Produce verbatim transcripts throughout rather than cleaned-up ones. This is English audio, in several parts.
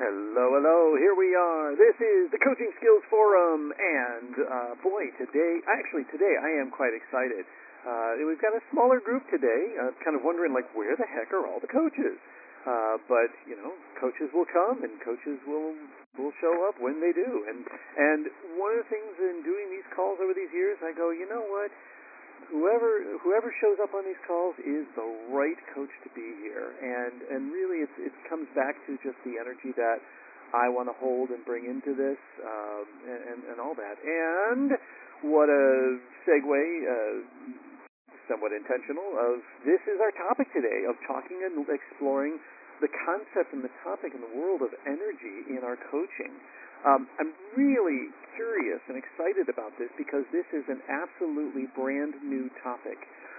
Hello, hello, here we are. This is the Coaching Skills Forum, and uh, boy, today, actually today I am quite excited. Uh, we've got a smaller group today, uh, kind of wondering like, where the heck are all the coaches? Uh, but, you know, coaches will come and coaches will will show up when they do. And, and one of the things in doing these calls over these years, I go, you know what? Whoever whoever shows up on these calls is the right coach to be here, and and really it's, it comes back to just the energy that I want to hold and bring into this, um, and and all that. And what a segue, uh, somewhat intentional, of this is our topic today, of talking and exploring the concept and the topic in the world of energy in our coaching. Um, I'm really curious and excited about this because this is an absolutely brand new topic.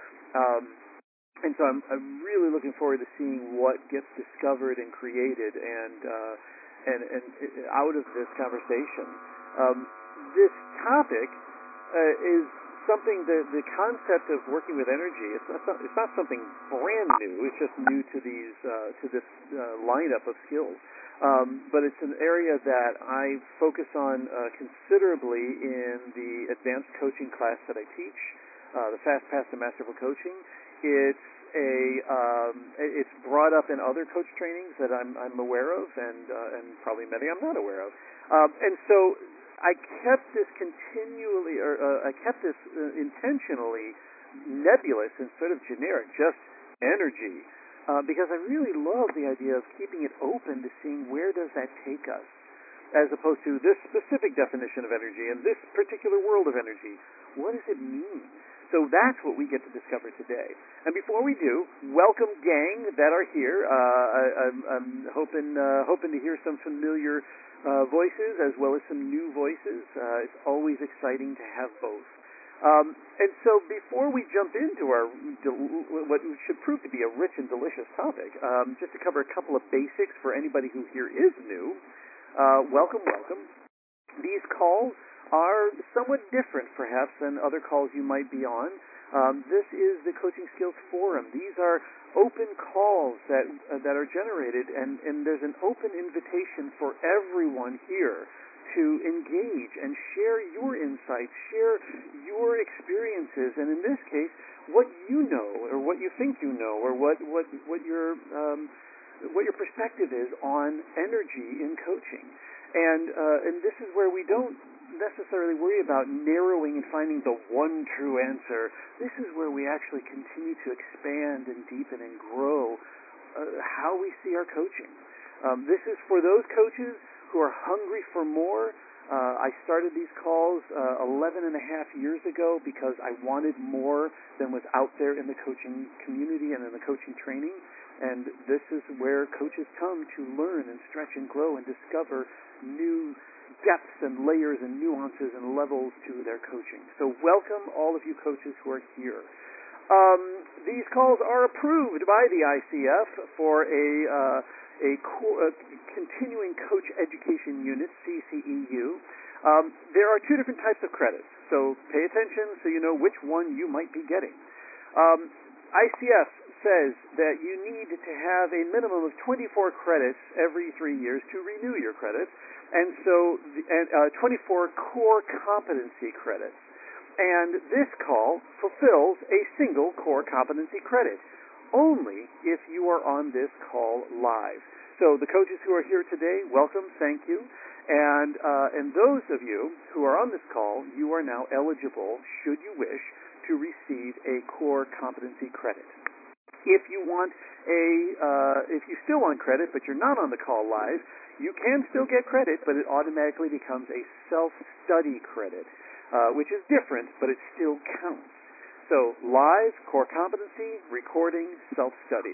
Um, and so I'm, I'm really looking forward to seeing what gets discovered and created and, uh, and, and out of this conversation. Um, this topic uh, is something that the concept of working with energy, it's not, it's not something brand new, it's just new to these, uh, to this uh, lineup of skills. Um, but it's an area that I focus on uh, considerably in the advanced coaching class that I teach, uh, the Fast Path to Masterful Coaching. It's a um, it's brought up in other coach trainings that I'm I'm aware of, and uh, and probably many I'm not aware of. Um, and so I kept this continually, or uh, I kept this uh, intentionally nebulous and sort of generic, just energy. Uh, because I really love the idea of keeping it open to seeing where does that take us, as opposed to this specific definition of energy and this particular world of energy. What does it mean? So that's what we get to discover today. And before we do, welcome, gang that are here. Uh, I, I'm, I'm hoping uh, hoping to hear some familiar uh, voices as well as some new voices. Uh, it's always exciting to have both. Um, and so before we jump into our del- what should prove to be a rich and delicious topic, um, just to cover a couple of basics for anybody who here is new, uh, welcome, welcome. These calls are somewhat different, perhaps, than other calls you might be on. Um, this is the Coaching Skills Forum. These are open calls that uh, that are generated, and, and there's an open invitation for everyone here to engage and share your insights, share your experiences, and in this case, what you know, or what you think you know, or what what what your um, what your perspective is on energy in coaching. And uh, and this is where we don't necessarily worry about narrowing and finding the one true answer. This is where we actually continue to expand and deepen and grow uh, how we see our coaching. Um, this is for those coaches who are hungry for more. Uh, I started these calls uh, eleven and a half years ago because I wanted more than was out there in the coaching community and in the coaching training. And this is where coaches come to learn and stretch and grow and discover new depths and layers and nuances and levels to their coaching. So welcome all of you coaches who are here. Um, these calls are approved by the I C F for a uh, a, co- a continuing coach education unit, C C E U. Um, there are two different types of credits, so pay attention so you know which one you might be getting. Um, I C F says that you need to have a minimum of twenty-four credits every three years to renew your credits, and so the, and, uh, twenty-four core competency credits. And this call fulfills a single core competency credit, only if you are on this call live. So the coaches who are here today, welcome, thank you. And uh, and those of you who are on this call, you are now eligible, should you wish, to receive a core competency credit. If you want a, uh, if you still want credit, but you're not on the call live, you can still get credit, but it automatically becomes a self-study credit, uh, which is different, but it still counts. So live, core competency, recording, self-study.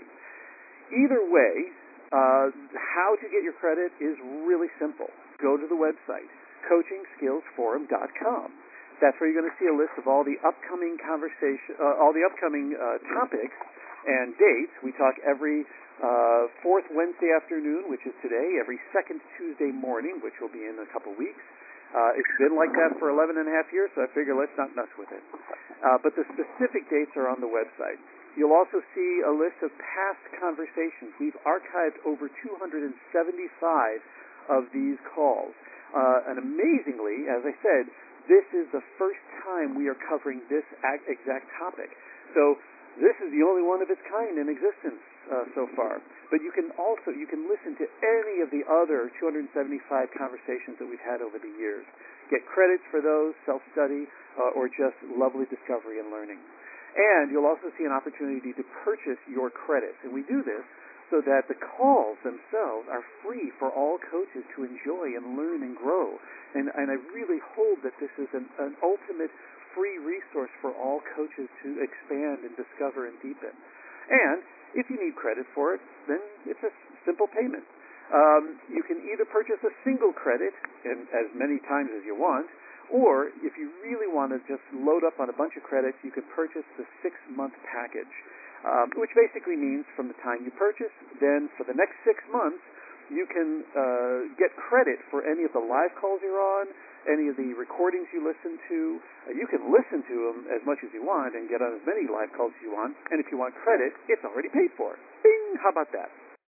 Either way, uh, how to get your credit is really simple. Go to the website, coaching skills forum dot com. That's where you're going to see a list of all the upcoming conversation, uh, all the upcoming uh, topics and dates. We talk every uh, fourth Wednesday afternoon, which is today, every second Tuesday morning, which will be in a couple weeks. Uh, it's been like that for eleven and a half years, so I figure let's not mess with it. Uh, but the specific dates are on the website. You'll also see a list of past conversations. We've archived over two hundred seventy-five of these calls. Uh, and amazingly, as I said, this is the first time we are covering this exact topic. So this is the only one of its kind in existence uh, so far. But you can also, you can listen to any of the other two hundred seventy-five conversations that we've had over the years. Get credits for those, self-study, uh, or just lovely discovery and learning. And you'll also see an opportunity to purchase your credits. And we do this so that the calls themselves are free for all coaches to enjoy and learn and grow. And, and I really hold that this is an, an ultimate free resource for all coaches to expand and discover and deepen. And if you need credit for it, then it's a simple payment. Um, you can either purchase a single credit, and as many times as you want, or if you really want to just load up on a bunch of credits, you can purchase the six-month package. Um, which basically means from the time you purchase, then for the next six months, you can uh, get credit for any of the live calls you're on, any of the recordings you listen to. Uh, you can listen to them as much as you want and get on as many live calls as you want. And if you want credit, it's already paid for. Bing! How about that?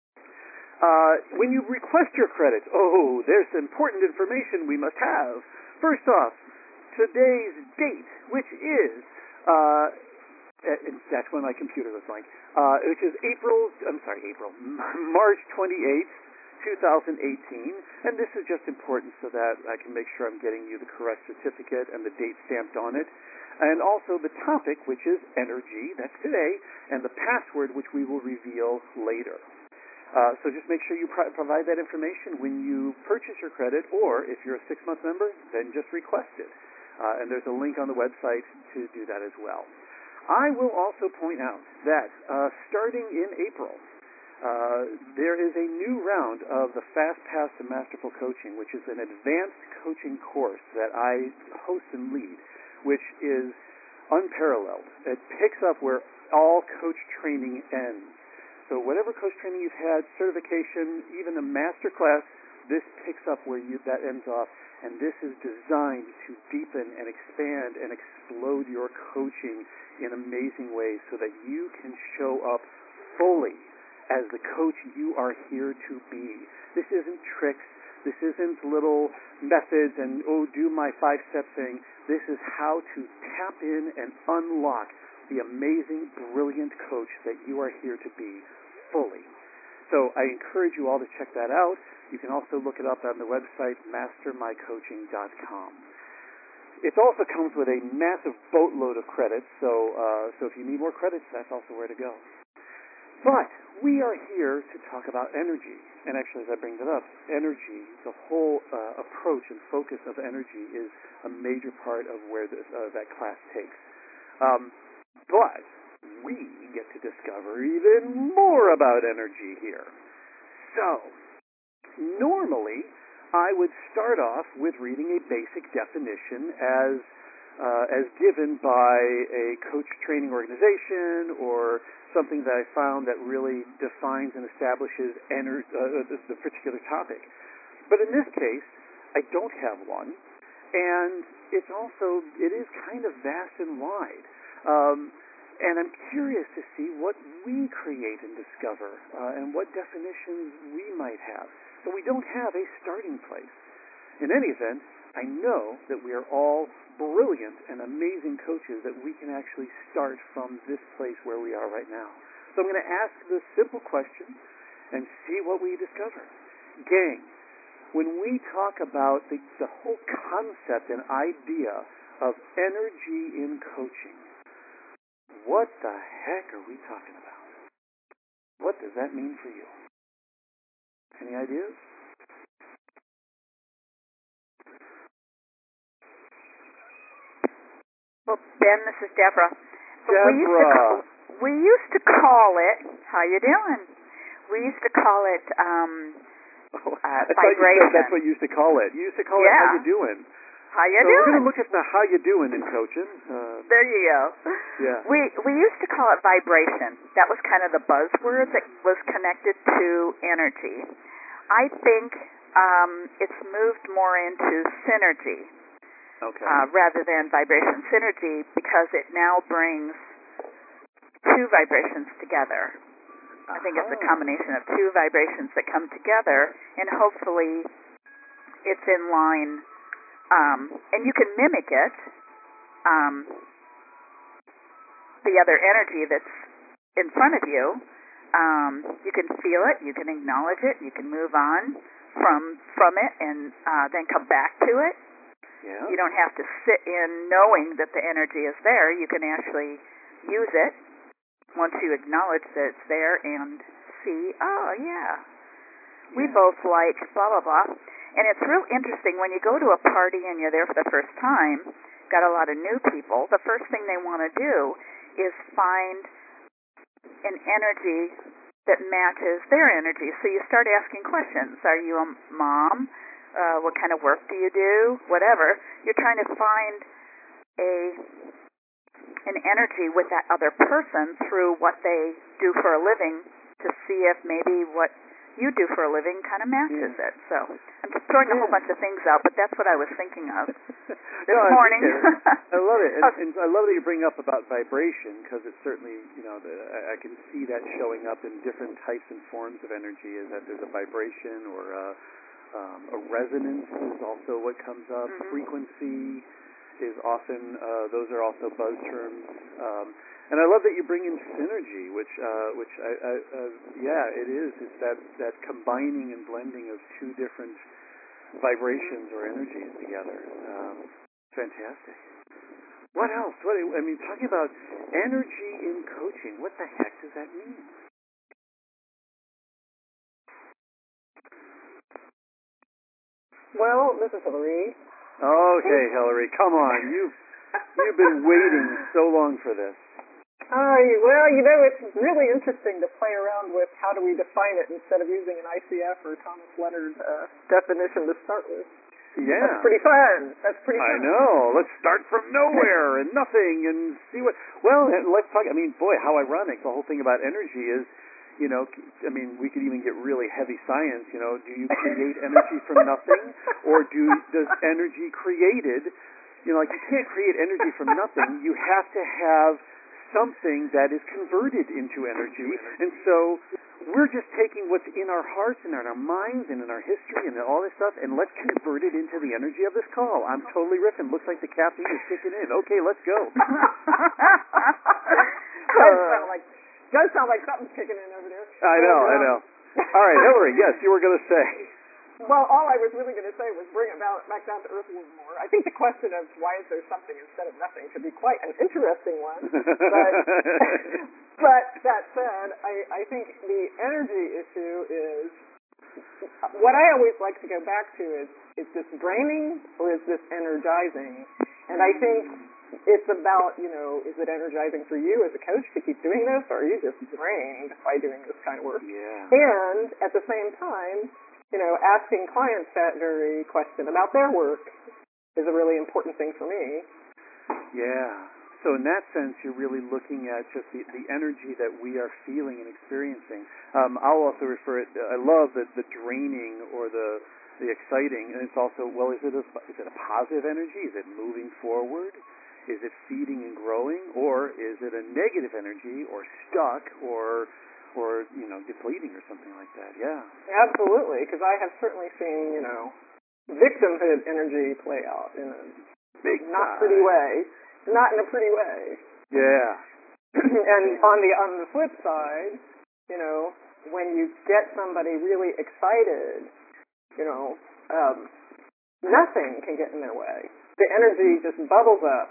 Uh, when you request your credits, oh, there's important information we must have. First off, today's date, which is... Uh, Uh, that's when my computer was blank, uh, which is April, I'm sorry, April, March twenty-eighth, twenty eighteen, and this is just important so that I can make sure I'm getting you the correct certificate and the date stamped on it, and also the topic, which is energy, that's today, and the password, which we will reveal later. Uh, so just make sure you pro- provide that information when you purchase your credit, or if you're a six-month member, then just request it. Uh, and there's a link on the website to do that as well. I will also point out that uh, starting in April, uh, there is a new round of the Fast Path to Masterful Coaching, which is an advanced coaching course that I host and lead, which is unparalleled. It picks up where all coach training ends. So whatever coach training you've had, certification, even a master class, this picks up where you, that ends off. And this is designed to deepen and expand and explode your coaching in amazing ways so that you can show up fully as the coach you are here to be. This isn't tricks. This isn't little methods and, oh, do my five-step thing. This is how to tap in and unlock the amazing, brilliant coach that you are here to be fully. So I encourage you all to check that out. You can also look it up on the website, master my coaching dot com. It also comes with a massive boatload of credits, so uh, so if you need more credits, that's also where to go. But we are here to talk about energy. And actually, as I bring that up, energy, the whole uh, approach and focus of energy is a major part of where this, uh, that class takes. Um, but we get to discover even more about energy here. So, normally, I would start off with reading a basic definition as uh, as given by a coach training organization or something that I found that really defines and establishes ener- uh, the, the particular topic. But in this case, I don't have one, and it's also, it is kind of vast and wide. Um, and I'm curious to see what we create and discover uh, and what definitions we might have. So we don't have a starting place. In any event, I know that we are all brilliant and amazing coaches that we can actually start from this place where we are right now. So I'm going to ask this simple question and see what we discover. Gang, when we talk about the, the whole concept and idea of energy in coaching, what the heck are we talking about? What does that mean for you? Any ideas? Well, Ben, this is Deborah. Deborah. We used to call, we used to call it, how you doing? We used to call it um, oh, uh, I vibration. You said that's what you used to call it. You used to call yeah. it how you doing. How you so doing? We're going to look at the how you doing in coaching. Uh, there you go. Yeah. We we used to call it vibration. That was kind of the buzzword that was connected to energy. I think um, it's moved more into synergy. Okay. Uh, rather than vibration synergy, because it now brings two vibrations together. I think it's a combination of two vibrations that come together, and hopefully it's in line, um, and you can mimic it, um, the other energy that's in front of you. Um, you can feel it, you can acknowledge it, you can move on from from it, and uh, then come back to it. Yeah. You don't have to sit in knowing that the energy is there. You can actually use it once you acknowledge that it's there and see, oh, yeah, we yeah. both like blah, blah, blah. And it's real interesting when you go to a party and you're there for the first time, got a lot of new people, the first thing they want to do is find an energy that matches their energy. So you start asking questions. Are you a mom? Uh, what kind of work do you do? Whatever. You're trying to find a an energy with that other person through what they do for a living to see if maybe what you do for a living kind of matches yeah. it. So I'm just throwing yeah. a whole bunch of things out, but that's what I was thinking of this no, morning. I love it. And, and I love that you bring up about vibration, because it's certainly, you know, the, I, I can see that showing up in different types and forms of energy, is that there's a vibration or a, um, a resonance is also what comes up. Mm-hmm. Frequency is often, uh, those are also buzz terms. Um, and I love that you bring in synergy, which, uh, which I, I, uh, yeah, it is. It's that, that combining and blending of two different vibrations or energies together. Um, fantastic. What else? What, I mean, talking about energy in coaching, what the heck does that mean? Well, this is Hillary. Okay, Hillary, come on. You've, you've been waiting so long for this. Uh, well, you know, it's really interesting to play around with how do we define it instead of using an I C F or Thomas Leonard uh, definition to start with. Yeah. That's pretty fun. That's pretty fun. I know. Let's start from nowhere and nothing and see what... Well, let's talk... I mean, boy, how ironic. The whole thing about energy is, you know, I mean, we could even get really heavy science, you know. Do you create energy from nothing? Or do does energy created... You know, like, you can't create energy from nothing. You have to have something that is converted into energy. And so we're just taking what's in our hearts and in our minds and in our history and all this stuff, and let's convert it into the energy of this call. I'm totally riffing. Looks like the caffeine is kicking in. Okay, let's go. does sound like does sound like something's kicking in over there. I know, I know. All right, Hillary, yes, you were going to say. Well, all I was really going to say was bring it back down to earth a little more. I think the question of why is there something instead of nothing could be quite an interesting one. But, but that said, I, I think the energy issue is, what I always like to go back to is, is this draining or is this energizing? And I think it's about, you know, is it energizing for you as a coach to keep doing this, or are you just drained by doing this kind of work? Yeah. And at the same time, you know, asking clients that very question about their work is a really important thing for me. Yeah. So in that sense, you're really looking at just the, the energy that we are feeling and experiencing. Um, I'll also refer it, I love the, the draining or the the exciting, and it's also, well, is it a, is it a positive energy? Is it moving forward? Is it feeding and growing? Or is it a negative energy or stuck or... or, you know, depleting or something like that, yeah. Absolutely, because I have certainly seen, you know, victimhood energy play out in a big not pretty way. Not in a pretty way. Yeah. And on the on the flip side, you know, when you get somebody really excited, you know, um, nothing can get in their way. The energy just bubbles up.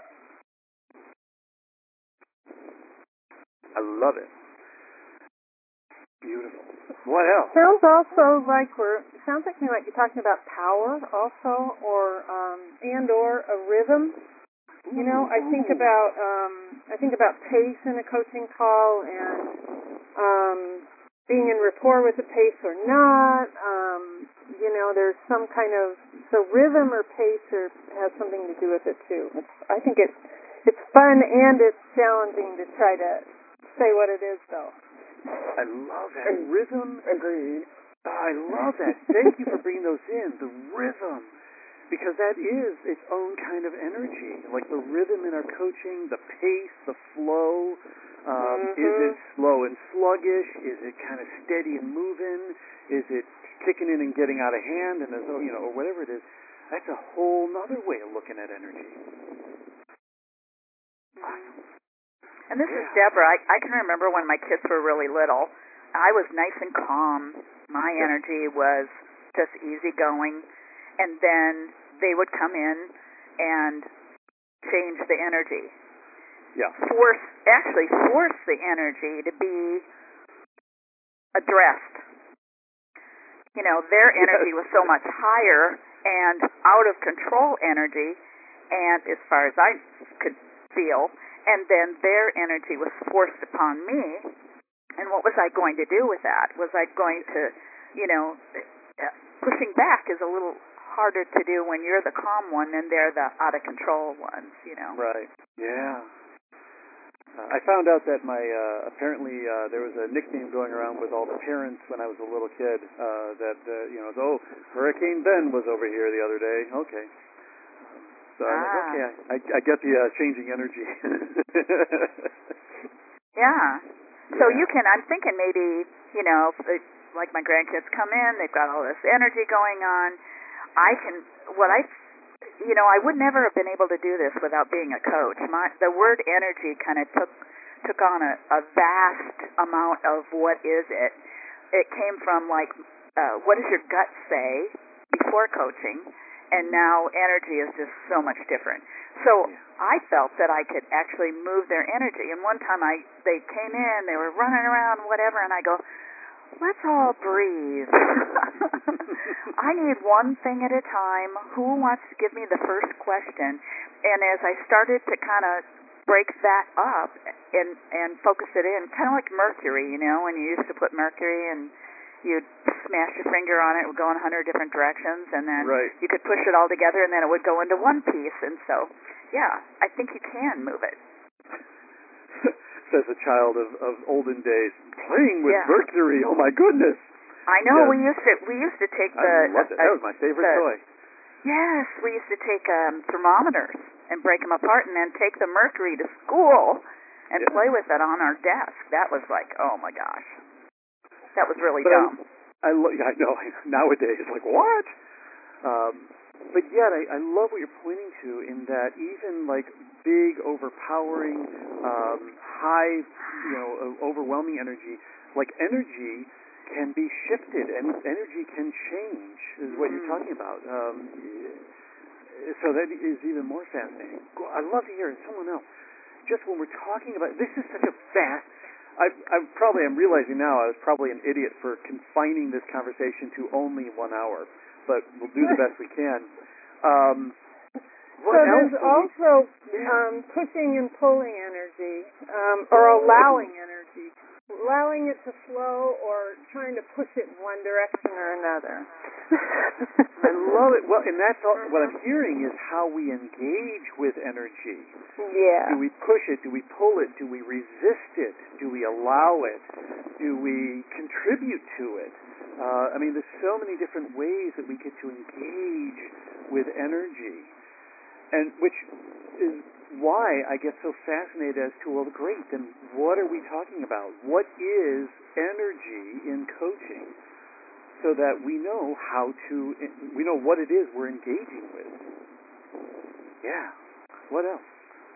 I love it. Beautiful. What else? Sounds also like we're sounds like me like you're talking about power also, or um, and or a rhythm. You know, I think about um, I think about pace in a coaching call and um, being in rapport with the pace or not. Um, you know, there's some kind of so rhythm or pace or has something to do with it too. It's, I think it's it's fun and it's challenging to try to say what it is though. I love that. Rhythm. Agreed. I love that. Thank you for bringing those in. The rhythm. Because that is its own kind of energy. Like the rhythm in our coaching, the pace, the flow, Um, mm-hmm. Is it slow and sluggish? Is it kind of steady and moving? Is it kicking in and getting out of hand, and as though, you know, or whatever it is? That's a whole nother way of looking at energy. Awesome. And this yeah. is Deborah. I, I can remember when my kids were really little, I was nice and calm. My yeah. energy was just easygoing. And then they would come in and change the energy. Yeah. Force, actually force the energy to be addressed. You know, their energy was so much higher and out of control energy, and as far as I could feel, and then their energy was forced upon me. And what was I going to do with that? Was I going to, you know, pushing back is a little harder to do when you're the calm one and they're the out of control ones, you know. Right. Yeah. Uh, I found out that my uh, apparently uh, there was a nickname going around with all the parents when I was a little kid uh, that uh, you know, oh, Hurricane Ben was over here the other day. Okay. So I'm like, ah. okay, I, I get the uh, changing energy. yeah. So yeah. you can, I'm thinking maybe, you know, like my grandkids come in, they've got all this energy going on. I can, what I, you know, I would never have been able to do this without being a coach. My, the word energy kind of took took on a, a vast amount of what is it. It came from like, uh, what does your gut say before coaching? And now energy is just so much different. So I felt that I could actually move their energy. And one time I they came in, they were running around, whatever, and I go, let's all breathe. I need one thing at a time. Who wants to give me the first question? And as I started to kind of break that up and and focus it in, kind of like mercury, you know, when you used to put mercury and you'd smash your finger on it, it would go in a hundred different directions, and then right. you could push it all together, and then it would go into one piece. And so, yeah, I think you can move it. Says a child of, of olden days, playing with yeah. mercury. Oh my goodness! I know. Yeah. We used to we used to take the. I loved it. Uh, that was my favorite the, toy. Yes, we used to take um, thermometers and break them apart, and then take the mercury to school and yeah. play with it on our desk. That was like, oh my gosh, that was really but dumb. I, I, lo- I know nowadays, like what? Um, but yet, I, I love what you're pointing to in that even like big, overpowering, um, high, you know, uh, overwhelming energy, like energy can be shifted and energy can change. Is what you're talking about. Um, so that is even more fascinating. I'd love to hear it. Someone else. Just when we're talking about this is such a vast. I, I probably am realizing now I was probably an idiot for confining this conversation to only one hour, but we'll do the best we can. Um, so there's also um, pushing and pulling energy, um, or allowing energy, allowing it to flow, or trying to push it in one direction or another. I love it. Well, and that's all, what I'm hearing is how we engage with energy. Yeah. Do we push it? Do we pull it? Do we resist it? Do we allow it? Do we contribute to it? Uh, I mean, there's so many different ways that we get to engage with energy, and which is why I get so fascinated as to, well, great, then what are we talking about? What is energy in coaching? So that we know how to, we know what it is we're engaging with. Yeah. What else?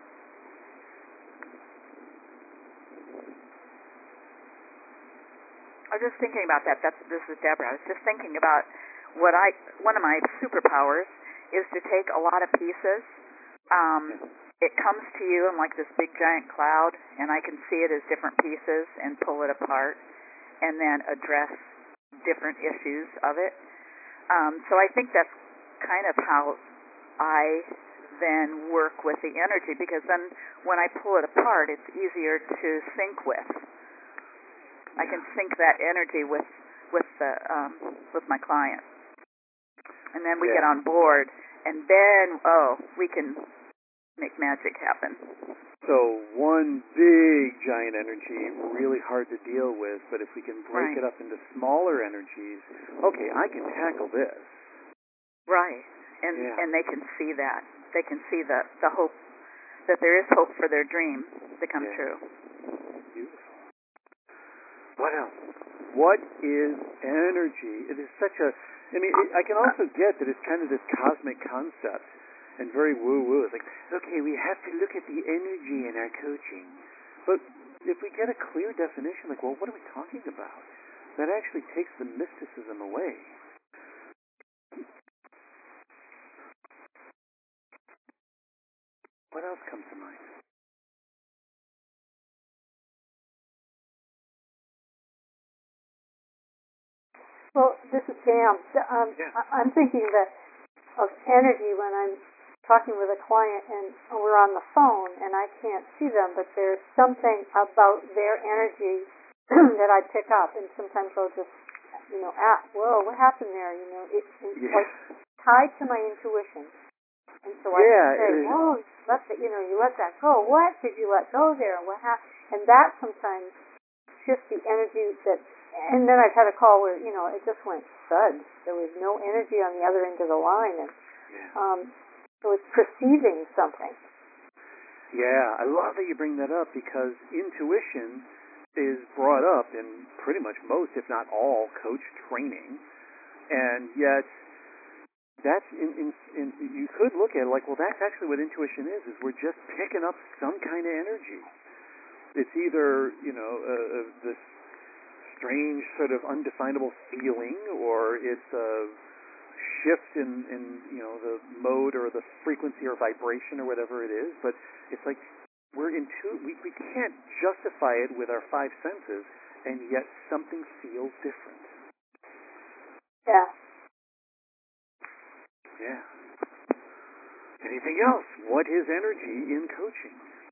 I was just thinking about that. That's this is Deborah. I was just thinking about what I one of my superpowers is to take a lot of pieces. Um, it comes to you in like this big giant cloud, and I can see it as different pieces and pull it apart, and then address different issues of it. Um, so I think that's kind of how I then work with the energy, because then when I pull it apart, it's easier to sync with. I can sync that energy with with the um, with my client, and then we yeah. get on board, and then oh, we can make magic happen. So one big giant energy, really hard to deal with, but if we can break right. it up into smaller energies, okay, I can tackle this. Right, and yeah. and they can see that. They can see the the hope that there is hope for their dream to come yeah. true. What else? What is energy? It is such a, I mean, it, I can also get that it's kind of this cosmic concept and very woo-woo. It's like, okay, we have to look at the energy in our coaching. But if we get a clear definition, like, well, what are we talking about? That actually takes the mysticism away. What else comes to mind? Well, this is Pam. Um, Yeah. I- I'm thinking that of energy when I'm talking with a client and we're on the phone and I can't see them, but there's something about their energy that I pick up, and sometimes I'll just, you know, ask, whoa, what happened there? You know, it, it's Yeah. like tied to my intuition. And so I Yeah, can say, it is. whoa, you let that, you know, you let that go. What did you let go there? What happened? And that sometimes shifts the energy that, and then I've had a call where, you know, it just went thud. There was no energy on the other end of the line. And Yeah. um, so it's perceiving something. Yeah, I love that you bring that up, because intuition is brought up in pretty much most, if not all, coach training, and yet that's in, in, in you could look at it like, well, that's actually what intuition is, is we're just picking up some kind of energy. It's either, you know, uh, uh, this strange sort of undefinable feeling, or it's a shift in, in, you know, the mode or the frequency or vibration or whatever it is, but it's like we're intu- we, we can't justify it with our five senses, and yet something feels different. Yeah. Yeah. Anything else? What is energy in coaching?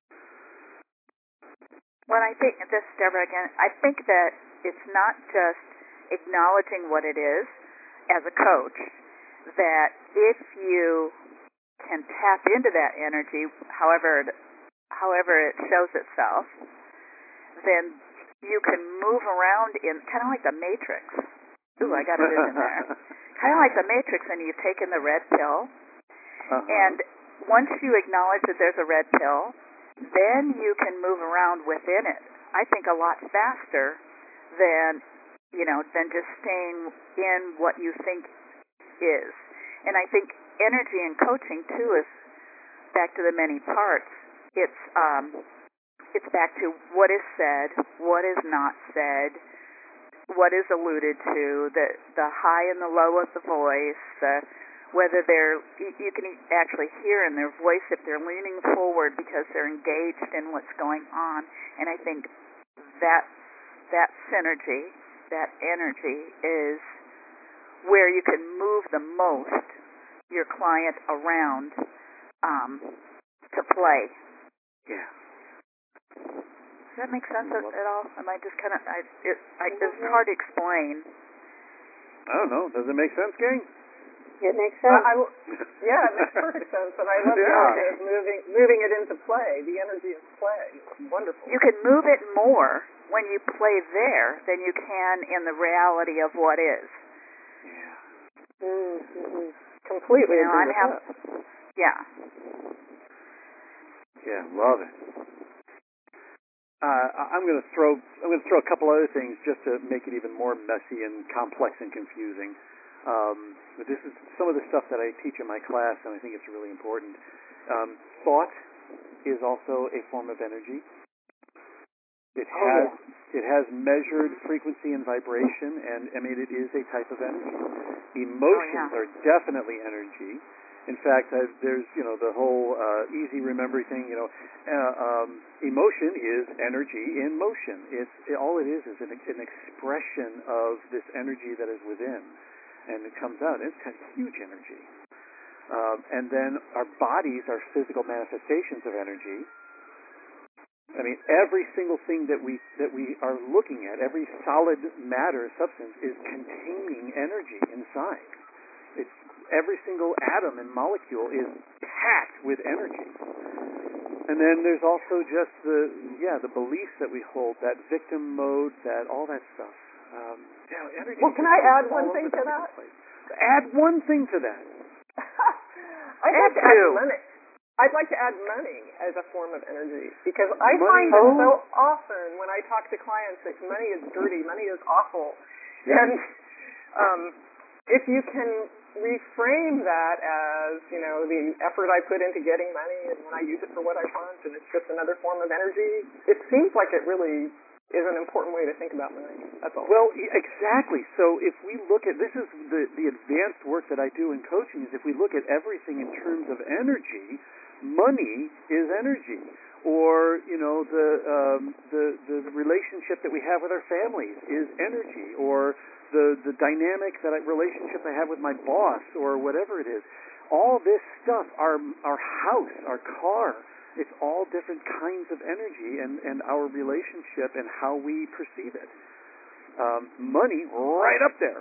Well, I think, this is Deborah again, I think that it's not just acknowledging what it is as a coach, that if you can tap into that energy, however it, however it shows itself, then you can move around in, kind of like the Matrix. Ooh, I got a vision there. Kind of like the Matrix, and you've taken the red pill, Uh-huh. and once you acknowledge that there's a red pill, then you can move around within it, I think, a lot faster than, you know, than just staying in what you think is. And I think energy in coaching, too, is back to the many parts. It's, um, it's back to what is said, what is not said, what is alluded to, the, the high and the low of the voice, the whether they're, you can actually hear in their voice if they're leaning forward because they're engaged in what's going on. And I think that that synergy, that energy is where you can move the most your client around um, to play. Yeah. Does that make sense at, at all? Am I just kind of, I, it, I, it's hard to explain. I don't know. Does it make sense, gang? It makes sense. I, I, yeah, it makes perfect sense, and I love Yeah. the idea of moving, moving it into play, the energy of play. It's wonderful. You can move it more when you play there than you can in the reality of what is. Yeah. Mm-hmm. Completely You know, agree I'm with have, that. yeah. Yeah, love it. Uh, I- I'm going to throw I'm going to throw a couple other things just to make it even more messy and complex and confusing. Um, but this is some of the stuff that I teach in my class, and I think it's really important. Um, thought is also a form of energy. It Oh, has yeah. it has measured frequency and vibration, and I mean it is a type of energy. Emotions Oh, yeah. are definitely energy. In fact, uh, there's you know the whole uh, easy remembering thing. You know, uh, um, emotion is energy in motion. It's it, all it is is an, an expression of this energy that is within, and it comes out. It's kind of huge energy. Um, and then our bodies are physical manifestations of energy. I mean, every single thing that we that we are looking at, every solid matter substance, is containing energy inside. It's every single atom and molecule is packed with energy. And then there's also just the yeah the beliefs that we hold, that victim mode, that all that stuff. Um, yeah, energy. Well, can I add one thing to that? Place. Add one thing to that. I'd like to add limit. I'd like to add money as a form of energy because I Money. find that Oh. so often when I talk to clients that money is dirty, money is awful, Yeah. and um, if you can reframe that as, you know, the effort I put into getting money and when I use it for what I want and it's just another form of energy, it seems like it really is an important way to think about money. That's all. Well, e- exactly. So if we look at, this is the, the advanced work that I do in coaching, is if we look at everything in terms of energy, money is energy. Or, you know, the, um, the, the relationship that we have with our families is energy. Or the, the dynamic that I, relationship I have with my boss or whatever it is. All this stuff, our, our house, our car, it's all different kinds of energy and, and our relationship and how we perceive it. Um, money right up there.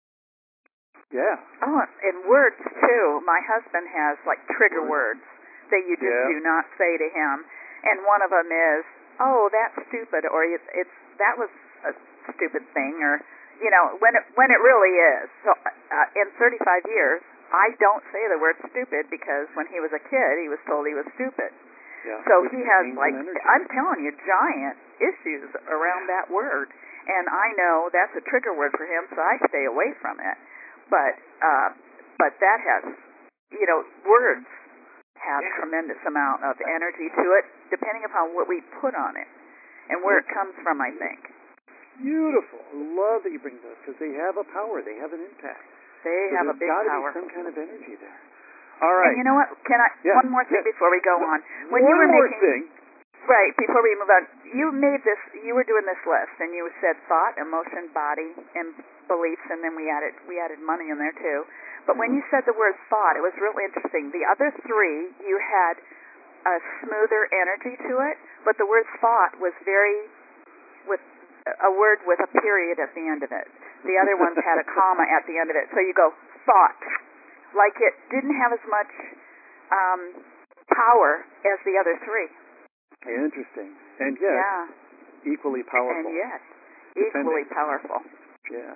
Yeah. Oh, and words too. My husband has like trigger words that you just Yeah. do not say to him, and one of them is, "Oh, that's stupid," or "It's, it's that was a stupid thing," or you know, when it when it really is. So, uh, in thirty-five years, I don't say the word stupid because when he was a kid, he was told he was stupid. Yeah. So Which he has means like, an energy. I'm telling you, giant issues around that word. And I know that's a trigger word for him, so I stay away from it. But uh, but that has, you know, words have tremendous amount of energy to it, depending upon what we put on it and where it comes from, I think. Beautiful. I love that you bring those because they have a power. They have an impact. They so have a big there's got to power. be some kind of energy there. All right. And you know what? Can I Yeah. one more thing Yeah. before we go on? When One you were more making, thing. right before we move on, you made this. You were doing this list, and you said thought, emotion, body, and beliefs, and then we added we added money in there too. But when you said the word thought, it was really interesting. The other three, you had a smoother energy to it, but the word thought was very with a word with a period at the end of it. The other ones had a comma at the end of it. So you go thought, like it didn't have as much um, power as the other three. Interesting. And yet, Yeah. equally powerful. And yet, equally Depending. powerful. Yeah.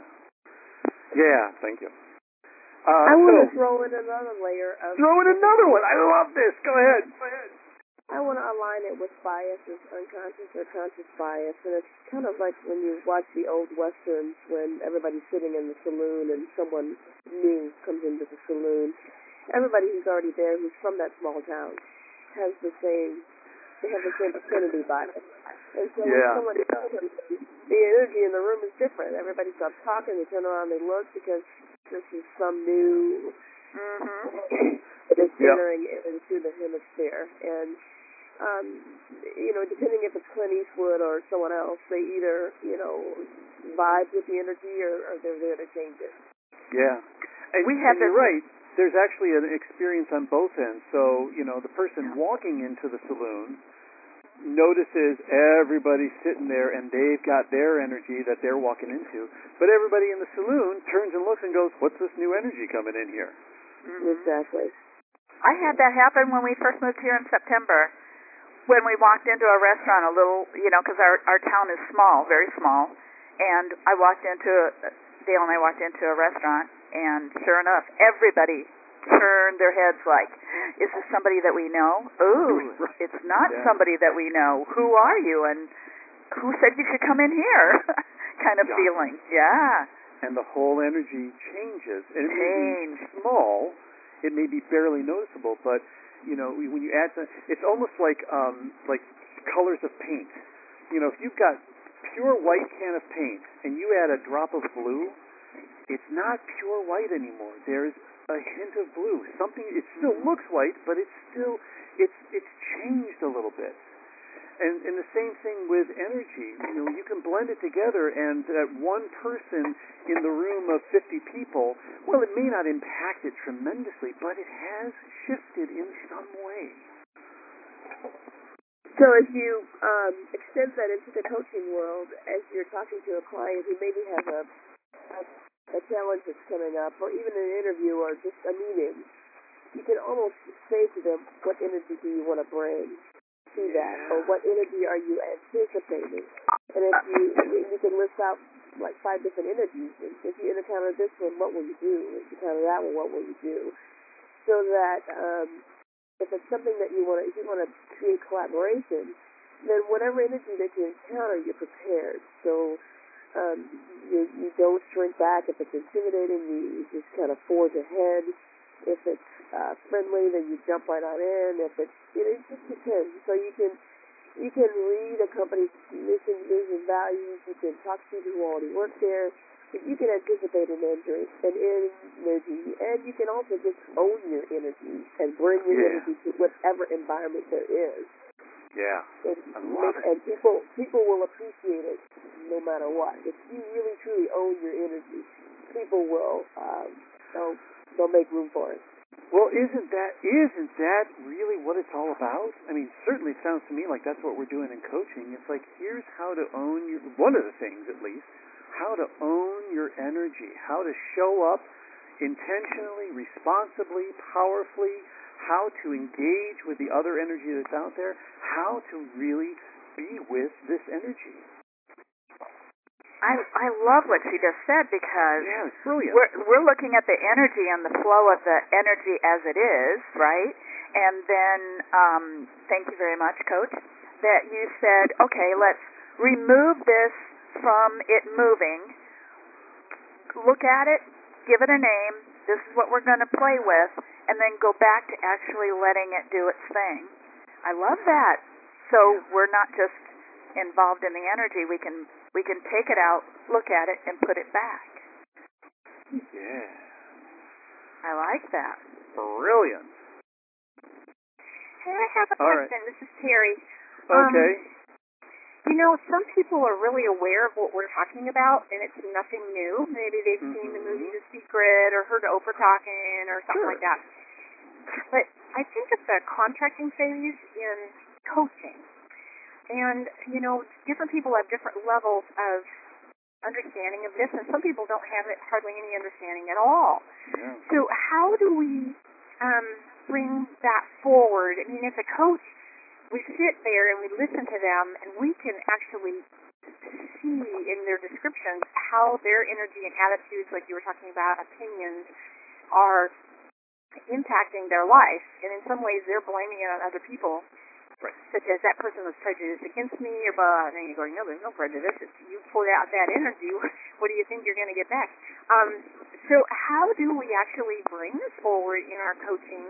Yeah, thank you. Uh, I want so, to throw in another layer of. throw in another one. I love this. Go ahead. Go ahead. I want to align it with biases, unconscious or conscious bias, and it's kind of like when you watch the old westerns when everybody's sitting in the saloon and someone new comes into the saloon. Everybody who's already there, who's from that small town, has the same. They have the same affinity bias, and so Yeah. when someone comes, the energy in the room is different. Everybody stops talking. They turn around. They look because this is some new. Mm-hmm. That's Yep. entering into the hemisphere, and um, you know, depending if it's Clint Eastwood or someone else, they either you know vibe with the energy or, or they're there to change it. Yeah. And, We have and you're this- right. There's actually an experience on both ends. So, you know, the person walking into the saloon notices everybody sitting there and they've got their energy that they're walking into. But everybody in the saloon turns and looks and goes, what's this new energy coming in here? Mm-hmm. Exactly. I had that happen when we first moved here in September. When we walked into a restaurant, a little, you know, because our our town is small, very small, and I walked into Dale and I walked into a restaurant, and sure enough, everybody turned their heads like, "Is this somebody that we know? Ooh, Right. it's not Yeah. somebody that we know. Who are you? And who said you should come in here?" kind of Yeah. feeling. Yeah. And the whole energy changes. And it may Change. be small, it may be barely noticeable, but you know, when you add some, it's almost like um, like colors of paint. You know, if you've got pure white can of paint and you add a drop of blue, it's not pure white anymore. There's a hint of blue. Something. It still looks white, but it's still it's it's changed a little bit. And, and the same thing with energy. You know, you can blend it together, and that one person in the room of fifty people, well, it may not impact it tremendously, but it has shifted in some way. So if you um, extend that into the coaching world, as you're talking to a client who maybe has a, a a challenge that's coming up, or even an interview or just a meeting, you can almost say to them, what energy do you want to bring to that, or what energy are you anticipating? And if you you can list out like five different energies. If you encounter this one, what will you do? If you encounter that one, what will you do? So that um, if it's something that you want to, if you want to create collaboration, then whatever energy that you encounter, you're prepared. So um, you, you don't shrink back. If it's intimidating, you, you just kind of forge ahead. If it's uh, friendly, then you jump right on in. If it's, you know, it just depends. So you can you can read a company's mission, vision, values. You can talk to people who already work there. But you can anticipate an energy, an energy, and you can also just own your energy and bring your Yeah. energy to whatever environment there is. Yeah. And, I love make, it. and people people will appreciate it no matter what. If you really truly own your energy, people will um, they'll they'll make room for it. Well, isn't that isn't that really what it's all about? I mean, certainly it sounds to me like that's what we're doing in coaching. It's like, here's how to own your, one of the things at least, how to own your energy, how to show up intentionally, responsibly, powerfully, how to engage with the other energy that's out there, how to really be with this energy. I I love what she just said because Yeah, it's brilliant. we're we're looking at the energy and the flow of the energy as it is, right? And then, um, thank you very much, Coach, that you said, okay, let's remove this from it moving, look at it, give it a name, this is what we're going to play with, and then go back to actually letting it do its thing. I love that. So we're not just involved in the energy, we can we can take it out, look at it, and put it back. Yeah. I like that. Brilliant. Hey, I have a All question. right. This is Terry. Okay. Um, you know, some people are really aware of what we're talking about, and it's nothing new. Maybe they've Mm-hmm. seen the movie The Secret or heard Oprah talking or something Sure. like that. But I think it's a contracting phase in coaching. And, you know, different people have different levels of understanding of this, and some people don't have it, hardly any understanding at all. Yeah. So how do we um, bring that forward? I mean, as a coach, we sit there and we listen to them, and we can actually see in their descriptions how their energy and attitudes, like you were talking about, opinions, are impacting their life. And in some ways, they're blaming it on other people. Right. Such as that person was prejudiced against me, or blah, and then you're going, no, there's no prejudice. It's, you pulled out that energy. What do you think you're going to get back? Um, so how do we actually bring this forward in our coaching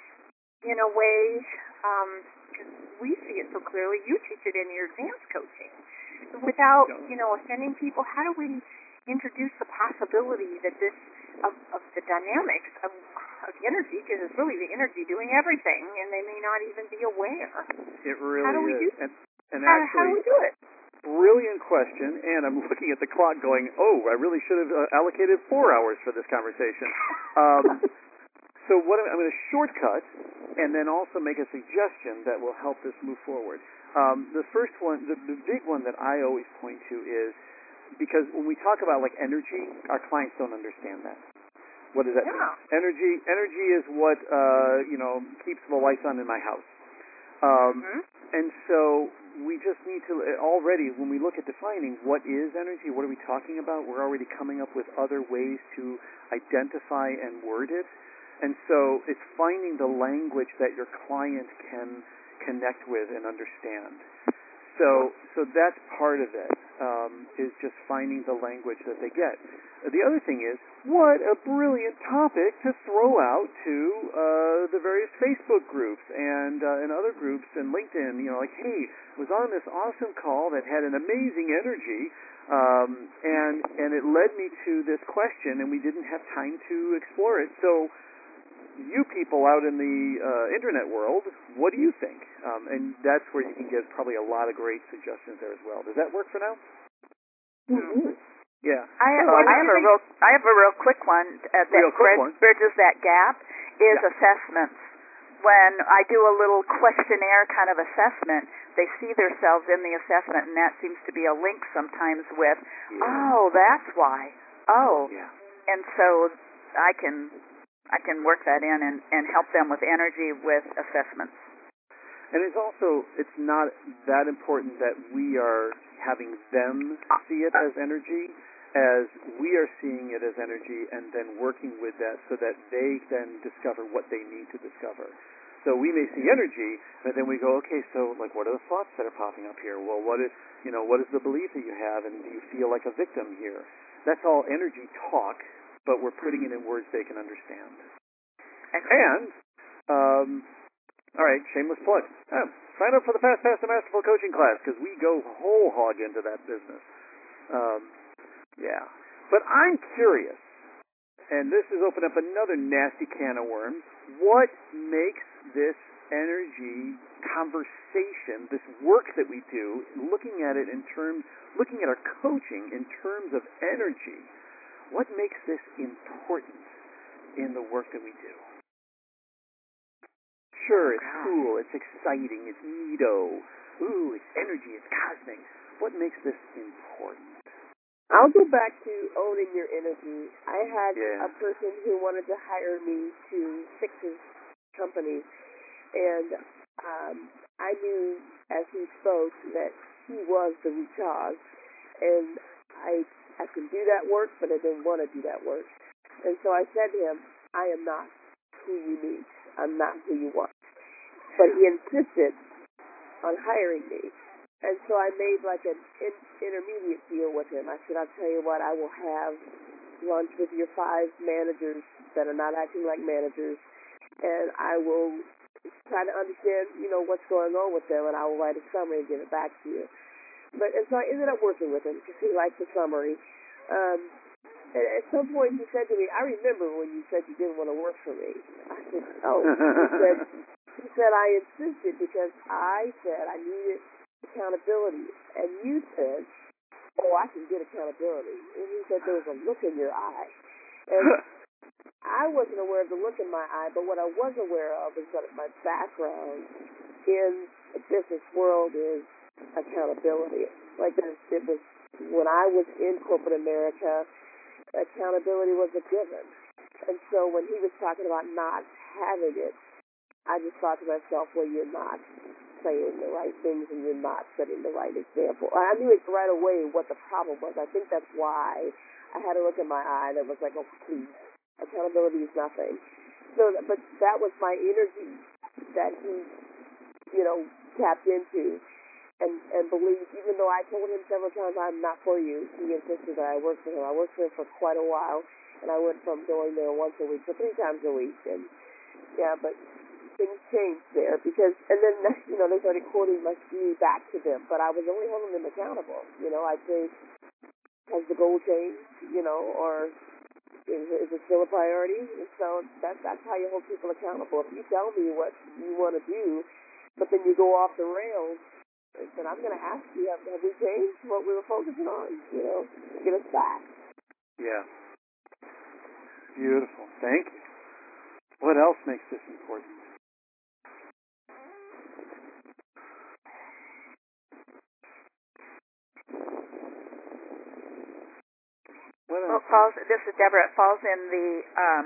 in a way, um, because we see it so clearly, you teach it in your advanced coaching, without, you know, offending people? How do we introduce the possibility that this, of, of the dynamics of of energy, because it's really the energy doing everything, and they may not even be aware. It really how do we is. Do, and and how, actually, how do we do it? Brilliant question, and I'm looking at the clock going, oh, I really should have uh, allocated four hours for this conversation. Um, so what I'm, I'm going to shortcut and then also make a suggestion that will help this move forward. Um, the first one, the, the big one that I always point to is, because when we talk about like energy, our clients don't understand that. What does that Yeah. mean? Energy, energy is what uh, you know keeps the lights on in my house. Um, Mm-hmm. And so we just need to already, when we look at defining what is energy, what are we talking about, we're already coming up with other ways to identify and word it. And so it's finding the language that your client can connect with and understand. So, so that's part of it, um, is just finding the language that they get. The other thing is, what a brilliant topic to throw out to uh, the various Facebook groups and uh, and other groups and LinkedIn. You know, like, hey, I was on this awesome call that had an amazing energy, um, and and it led me to this question, and we didn't have time to explore it. So, you people out in the uh, internet world, what do you think? Um, and that's where you can get probably a lot of great suggestions there as well. Does that work for now? Mm-hmm. Yeah. I have, Um, I have a real I have a real quick one uh, that Real quick brid- one. bridges that gap is Yeah. assessments. When I do a little questionnaire kind of assessment, they see themselves in the assessment, and that seems to be a link sometimes with, Yeah. oh, that's why. Oh, Yeah. and so I can I can work that in and, and help them with energy with assessments. And it's also, it's not that important that we are having them see it as energy, as we are seeing it as energy and then working with that so that they then discover what they need to discover. So we may see energy, but then we go, okay, so like, what are the thoughts that are popping up here? Well, what is, you know, what is the belief that you have, and do you feel like a victim here? That's all energy talk, but we're putting it in words they can understand. And, um, all right, shameless plug. Oh, sign up for the Fast, Fast, and Masterful coaching class, because we go whole hog into that business. Um, yeah. But I'm curious, and this has opened up another nasty can of worms. What makes this energy conversation, this work that we do, looking at it in terms, looking at our coaching in terms of energy, what makes this important in the work that we do? Sure, it's cool, it's exciting, it's neato. Ooh, it's energy, it's cosmic. What makes this important? I'll go back to owning your energy. I had Yeah. a person who wanted to hire me to fix his company, and um, I knew as he spoke that he was the root cause, and I I can do that work, but I didn't want to do that work. And so I said to him, I am not who you need. I'm not who you want. But he insisted on hiring me. And so I made like an in, intermediate deal with him. I said, I'll tell you what, I will have lunch with your five managers that are not acting like managers, and I will try to understand, you know, what's going on with them, and I will write a summary and give it back to you. But and so I ended up working with him because he liked the summary. Um, and at some point he said to me, I remember when you said you didn't want to work for me. I said, oh. He said, he said, I insisted because I said I needed accountability. And you said, oh, I can get accountability. And he said there was a look in your eye. And I wasn't aware of the look in my eye, but what I was aware of is that my background in the business world is accountability. Like it was when I was in corporate America, accountability was a given. And so when he was talking about not having it, I just thought to myself, well, you're not saying the right things and you're not setting the right example. I knew it right away what the problem was. I think that's why I had a look in my eye that was like, oh, please, accountability is nothing. So, but that was my energy that he, you know, tapped into. And, and believed, even though I told him several times, I'm not for you, he insisted that I work for him. I worked for him for quite a while, and I went from going there once a week to three times a week. And, yeah, but things changed there because, and then, you know, they started quoting my me back to them, but I was only holding them accountable. You know, I'd say, has the goal changed, you know, or is, is it still a priority? And so that, that's how you hold people accountable. If you tell me what you want to do, but then you go off the rails, I said, I'm going to ask you, have, have we changed what we were focusing on, you know, get us back. Yeah. Beautiful. Thank you. What else makes this important? What else? Well, it falls, this is Deborah. It falls in the um,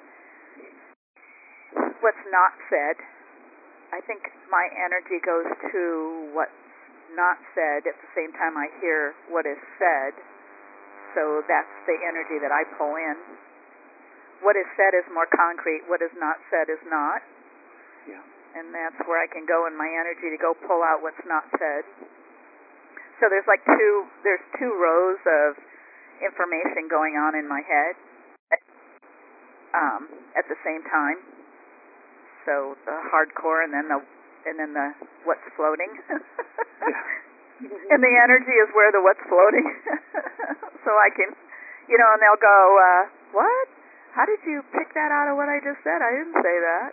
what's not said. I think my energy goes to what's not said at the same time I hear what is said. So that's the energy that I pull in. What is said is more concrete. What is not said is not. Yeah. And that's where I can go in my energy to go pull out what's not said. So there's like two, there's two rows of information going on in my head um, at the same time. So the hardcore, and then the and then the what's floating. And the energy is where the what's floating. So I can, you know, and they'll go, uh, what? How did you pick that out of what I just said? I didn't say that.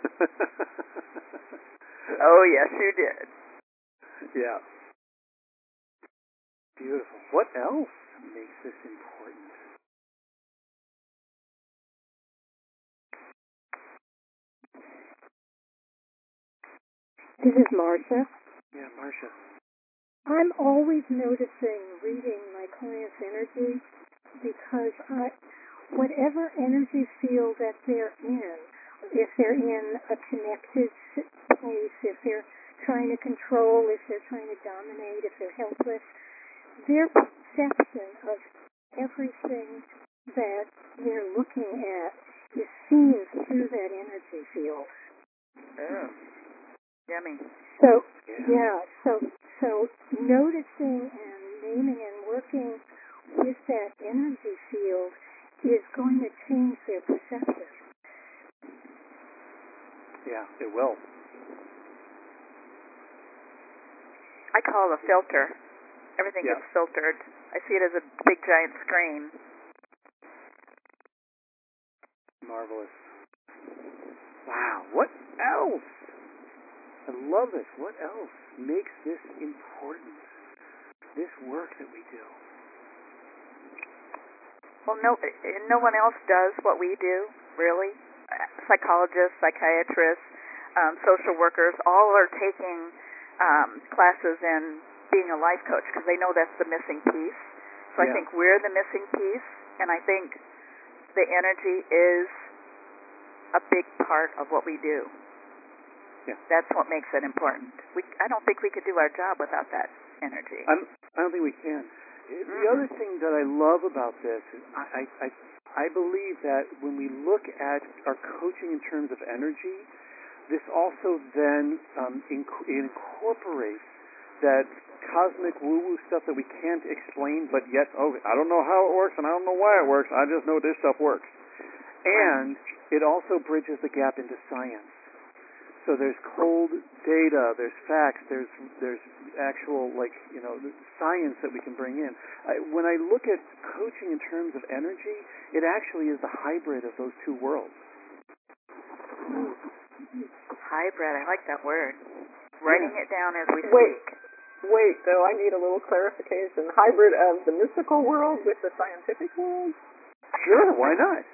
Oh, yes, you did. Yeah. Beautiful. What else makes this important? This is Marcia. Yeah, Marcia. I'm always noticing reading my client's energy because I, whatever energy field that they're in, if they're in a connected place, if they're trying to control, if they're trying to dominate, if they're helpless, their perception of everything that they're looking at is seen through that energy field. Oh. Yummy. So Yeah. yeah, so so noticing and naming and working with that energy field is going to change their perception. Yeah, it will. I call it a filter. Everything Yeah. gets filtered. I see it as a big giant screen. Marvelous. Wow. What else? I love this. What else makes this important? This work that we do. Well, no, no one else does what we do, really. Psychologists, psychiatrists, um, social workers, all are taking um, classes in being a life coach because they know that's the missing piece. So Yeah. I think we're the missing piece, and I think the energy is a big part of what we do. Yeah. That's what makes it important. We, I don't think we could do our job without that energy. I'm, I don't think we can. The other thing that I love about this is I, I, I, I believe that when we look at our coaching in terms of energy, this also then um, inc- incorporates that cosmic woo-woo stuff that we can't explain, but yet, oh, I don't know how it works and I don't know why it works. I just know this stuff works. And it also bridges the gap into science. So there's cold data, there's facts, there's there's actual, like, you know, science that we can bring in. I, when I look at coaching in terms of energy, it actually is the hybrid of those two worlds. Hybrid, I like that word. Writing Yeah. it down as we Wait. speak. Wait, though, I need a little clarification. Hybrid of the mystical world with the scientific world? Sure, why not?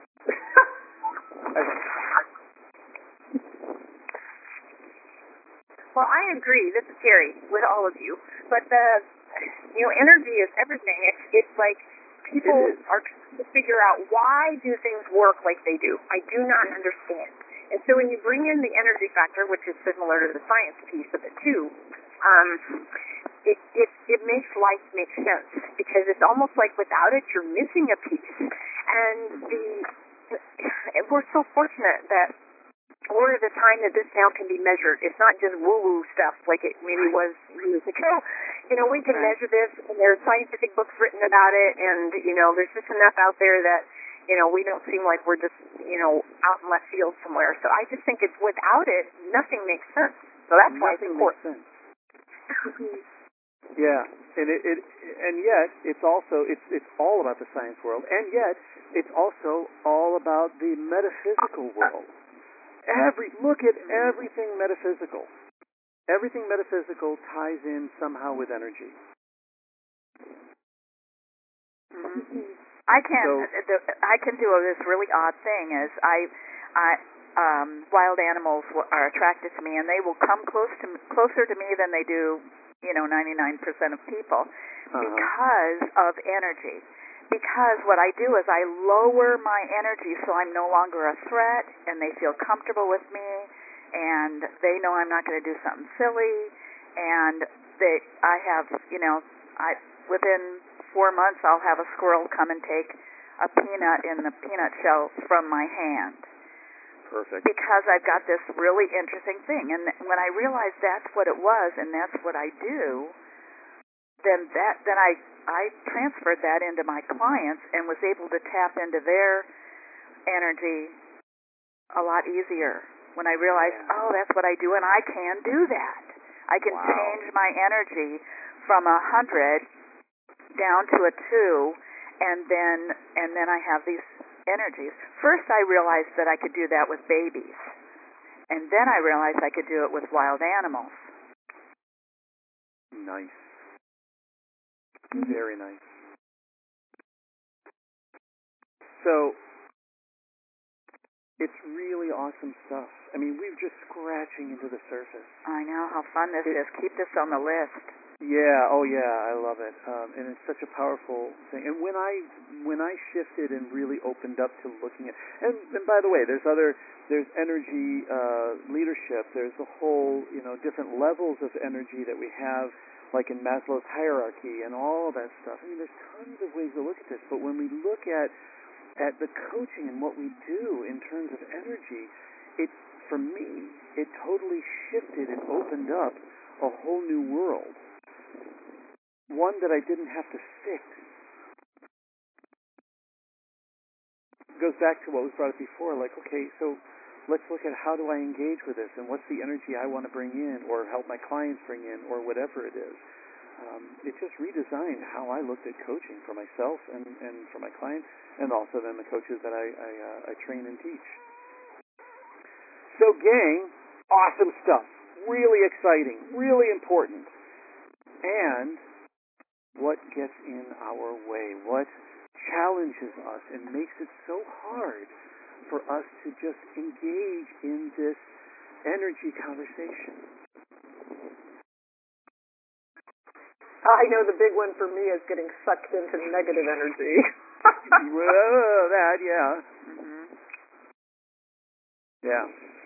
Well, I agree. This is Terry with all of you. But the, you know, energy is everything. It's it's like people It is. are trying to figure out why do things work like they do. I do not understand. And so when you bring in the energy factor, which is similar to the science piece of it too, um, it, it it makes life make sense because it's almost like without it you're missing a piece. And the we're so fortunate that we're at a time that this now can be measured. It's not just woo-woo stuff like it maybe was years ago. You know, we can Right. measure this, and there's scientific books written about it, and, you know, there's just enough out there that, you know, we don't seem like we're just, you know, out in left field somewhere. So I just think it's without it, nothing makes sense. So that's why it's Nothing important. makes sense. Yeah, and it, it and yet it's also it's it's all about the science world, and yet it's also all about the metaphysical world. Every look at everything metaphysical. Everything metaphysical ties in somehow with energy. Mm-hmm. I can So- the, I can do this really odd thing is I I um, wild animals w- are attracted to me and they will come close to m- closer to me than they do, you know, ninety-nine percent of people Uh-huh. because of energy. Because what I do is I lower my energy so I'm no longer a threat and they feel comfortable with me and they know I'm not going to do something silly and they I have, you know, I within four months I'll have a squirrel come and take a peanut in the peanut shell from my hand. Perfect. Because I've got this really interesting thing. And when I realized that's what it was and that's what I do, then that then I I transferred that into my clients and was able to tap into their energy a lot easier when I realized, Yeah. oh, that's what I do and I can do that. I can Wow. change my energy from a hundred down to a two and then and then I have these energies. First I realized that I could do that with babies. And then I realized I could do it with wild animals. Nice. Very nice. So, it's really awesome stuff. I mean, we're just scratching into the surface. I know how fun this It- is. Keep this on the list. Yeah, oh yeah, I love it. Um, and it's such a powerful thing. And when I when I shifted and really opened up to looking at, and, and by the way, there's other, there's energy uh, leadership. There's a whole, you know, different levels of energy that we have, like in Maslow's hierarchy and all of that stuff. I mean, there's tons of ways to look at this. But when we look at at the coaching and what we do in terms of energy, it for me, it totally shifted and opened up a whole new world. One that I didn't have to fix. It goes back to what was brought up before, like, okay, so let's look at how do I engage with this, and what's the energy I want to bring in, or help my clients bring in, or whatever it is. Um, it just redesigned how I looked at coaching for myself and, and for my clients, and also then the coaches that I, I, uh, I train and teach. So, gang, awesome stuff. Really exciting. Really important. And what gets in our way? What challenges us and makes it so hard for us to just engage in this energy conversation? I know the big one for me is getting sucked into negative energy. Well, that, yeah. Mm-hmm. Yeah.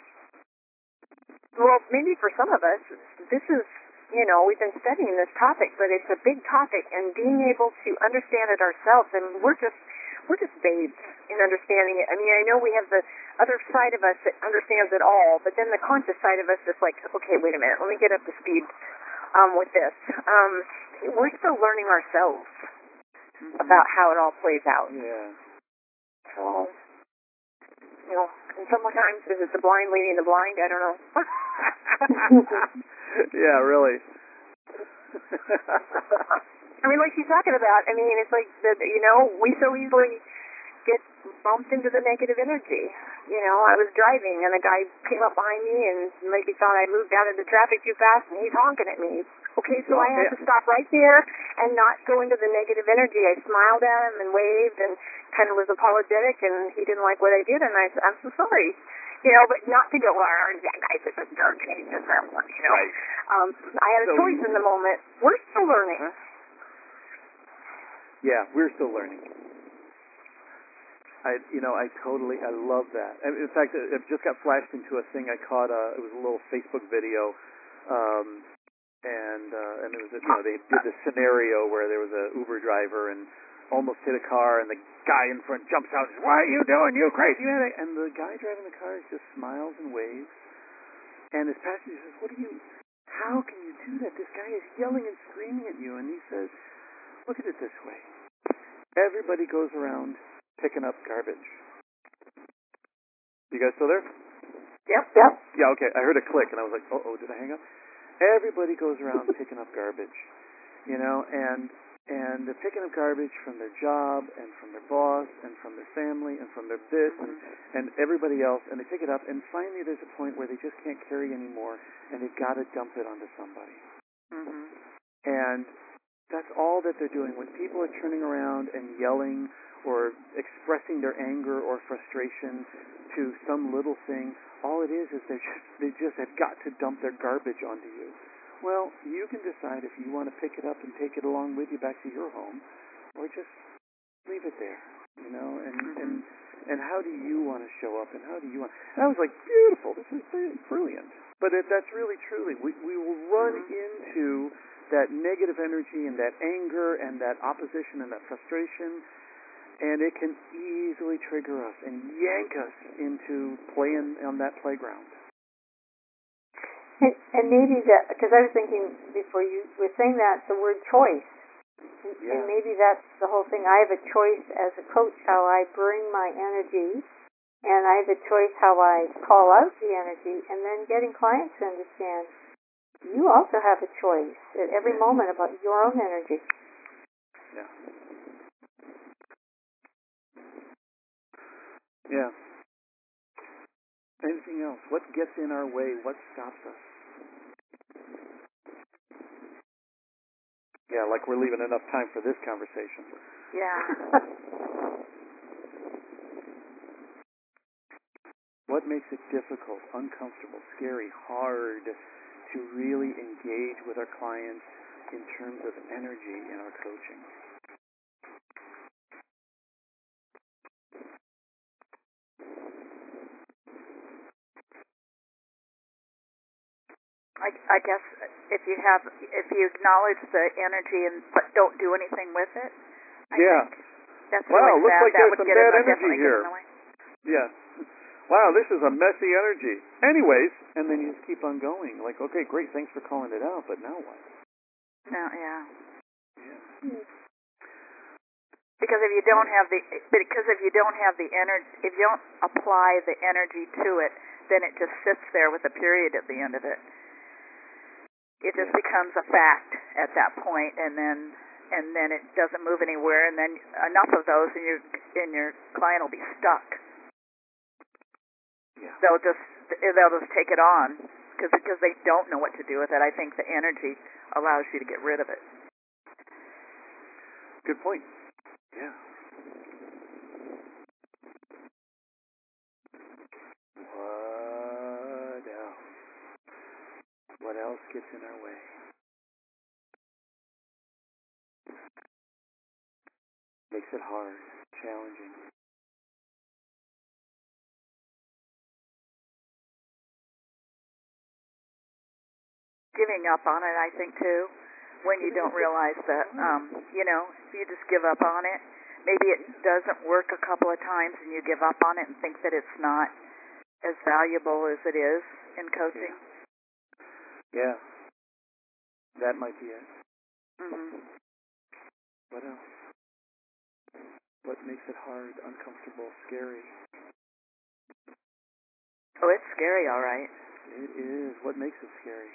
Well, maybe for some of us, this is, you know, we've been studying this topic, but it's a big topic, and being able to understand it ourselves, and we're just, we're just babes in understanding it. I mean, I know we have the other side of us that understands it all, but then the conscious side of us is like, okay, wait a minute, let me get up to speed um, with this. Um, we're still learning ourselves mm-hmm. about how it all plays out. Yeah. So, you know, and sometimes is it the blind leading the blind? I don't know. Yeah, really. I mean, like she's talking about, I mean, it's like, the, you know, we so easily get bumped into the negative energy. You know, I was driving and a guy came up behind me and maybe thought I moved out into traffic too fast and he's honking at me. Okay, so I had to stop right there and not go into the negative energy. I smiled at him and waved and kind of was apologetic, and he didn't like what I did, and I said, I'm so sorry. You know, but not to go, oh, that guy's just a jerk and he's just that one, you know. Right. Um, I had a so, choice in the moment. We're still learning. Huh? Yeah, we're still learning. I, you know, I totally, I love that. And in fact, it just got flashed into a thing I caught. Uh, it was a little Facebook video, um, and uh, and it was, you know, they did this scenario where there was a Uber driver and almost hit a car, and the guy in front jumps out and says, "What are you doing, you crazy man?" And the guy driving the car just smiles and waves, and his passenger says, "What are you? How can you do that? This guy is yelling and screaming at you." And he says, "Look at it this way. Everybody goes around picking up garbage." You guys still there? Yep, yep. Yeah, okay. I heard a click, and I was like, uh-oh, did I hang up? Everybody goes around picking up garbage, you know, and and they're picking up garbage from their job and from their boss and from their family and from their this and, and everybody else, and they pick it up, and finally there's a point where they just can't carry anymore, and they've got to dump it onto somebody. Mm-hmm. And that's all that they're doing. When people are turning around and yelling or expressing their anger or frustration to some little thing, all it is is they just, they just have got to dump their garbage onto you. Well, you can decide if you want to pick it up and take it along with you back to your home, or just leave it there, you know, and mm-hmm. and and how do you want to show up, and how do you want... And I was like, beautiful, this is brilliant. But it, that's really, truly, we, we will run mm-hmm. into that negative energy and that anger and that opposition and that frustration, and it can easily trigger us and yank us into playing on that playground. And, and maybe that, because I was thinking before you were saying that, the word choice. Yeah. And maybe that's the whole thing. I have a choice as a coach how I bring my energy, and I have a choice how I call out the energy, and then getting clients to understand you also have a choice at every moment about your own energy. Yeah. Yeah. Anything else? What gets in our way? What stops us? Yeah, like we're leaving enough time for this conversation. Yeah. What makes it difficult, uncomfortable, scary, hard to really engage with our clients in terms of energy in our coaching? I, I guess if you have, if you acknowledge the energy and but don't do anything with it, I yeah. think that's wow, really looks sad. like That there's would some get bad in, energy here. Get in the way. Yeah. wow, this is a messy energy. Anyways, and then you just keep on going. Like, okay, great, thanks for calling it out, but now what? No, yeah. Yeah. Because if you don't have the, because if you don't have the energy, if you don't apply the energy to it, then it just sits there with a period at the end of it. It just Yeah. becomes a fact at that point, and then and then it doesn't move anywhere. And then enough of those, and your and your client will be stuck. Yeah. They'll just they'll just take it on because because they don't know what to do with it. I think the energy allows you to get rid of it. Good point. Yeah. What else? What else gets in our way? Makes it hard, challenging. Giving up on it, I think, too, when you don't realize that, um, you know, if you just give up on it, maybe it doesn't work a couple of times and you give up on it and think that it's not as valuable as it is in coaching. Yeah. That might be it. Mm-hmm. What else? What makes it hard, uncomfortable, scary? Oh, it's scary, all right. It is. What makes it scary?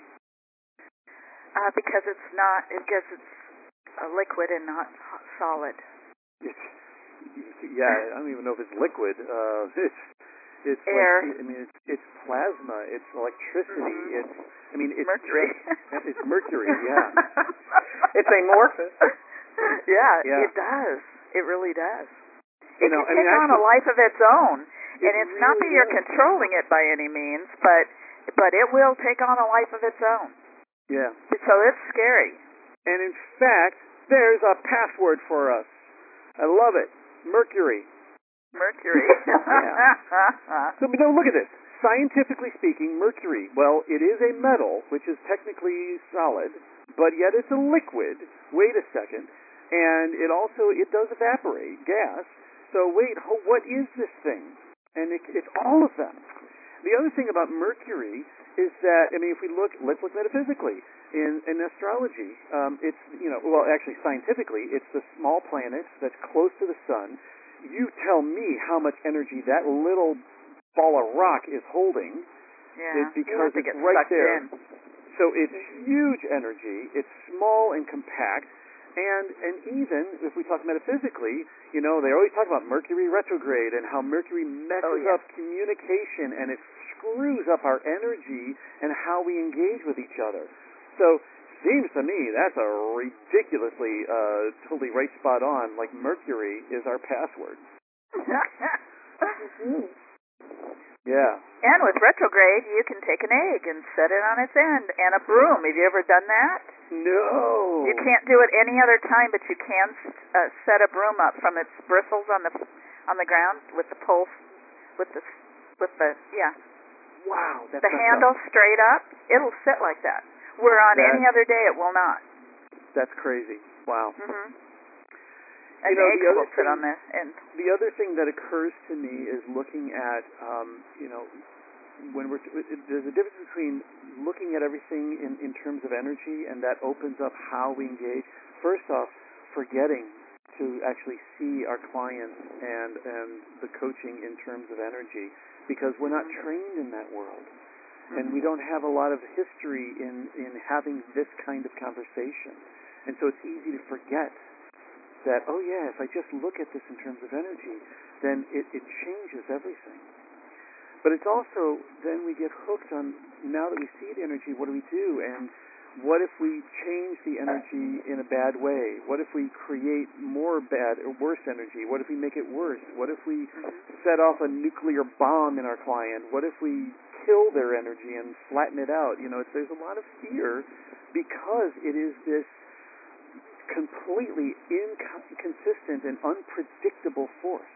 Uh, because it's not, because it's a liquid and not h- solid. It's, yeah, I don't even know if it's liquid. Uh, it's it's air. Like, I mean, it's, it's plasma. It's electricity. Mm-hmm. It's I mean, it's mercury. Just, it's mercury. Yeah. It's amorphous. Yeah, Yeah. it does. It really does. You It know, can I mean, take on actually, a life of its own, it and it's not that really you're does. controlling it by any means, but but it will take on a life of its own. Yeah. So it's scary. And in fact, there's a password for us. I love it. Mercury. Mercury. Yeah. So, but no, look at this. Scientifically speaking, mercury, well, it is a metal, which is technically solid, but yet it's a liquid. Wait a second. And it also, it does evaporate, gas. So wait, ho- what is this thing? And it, it's all of them. The other thing about mercury is that, I mean, if we look, let's look metaphysically. In, in astrology, um, it's, you know, well, actually scientifically, it's the small planet that's close to the sun. You tell me how much energy that little ball of rock is holding. Yeah. It, because to it's get right sucked there. in. So it's huge energy. It's small and compact. And and even if we talk metaphysically, you know, they always talk about Mercury retrograde and how Mercury messes Oh, yeah. up communication and it screws up our energy and how we engage with each other. So seems to me that's a ridiculously uh, totally right spot on. Like Mercury is our password. Mm-hmm. Yeah. And with retrograde, you can take an egg and set it on its end, and a broom. Have you ever done that? No. You can't do it any other time, but you can uh, set a broom up from its bristles on the on the ground with the pole, with the with the yeah. Wow. That's the handle up. straight up. It'll sit like that. Where on That, any other day it will not. That's crazy. Wow. Mm-hmm. You An know, egg the other will sit thing, on the end. The other thing that occurs to me is looking at, um, you know, when we're there's a difference between looking at everything in, in terms of energy, and that opens up how we engage. First off, forgetting to actually see our clients and and the coaching in terms of energy, because we're not trained in that world, and we don't have a lot of history in in having this kind of conversation, and so it's easy to forget that, oh yeah, if I just look at this in terms of energy, then it, it changes everything. But it's also, then we get hooked on, now that we see the energy, what do we do? And what if we change the energy in a bad way? What if we create more bad or worse energy? What if we make it worse? What if we set off a nuclear bomb in our client? What if we kill their energy and flatten it out? You know, it's, there's a lot of fear because it is this completely inconsistent and unpredictable force.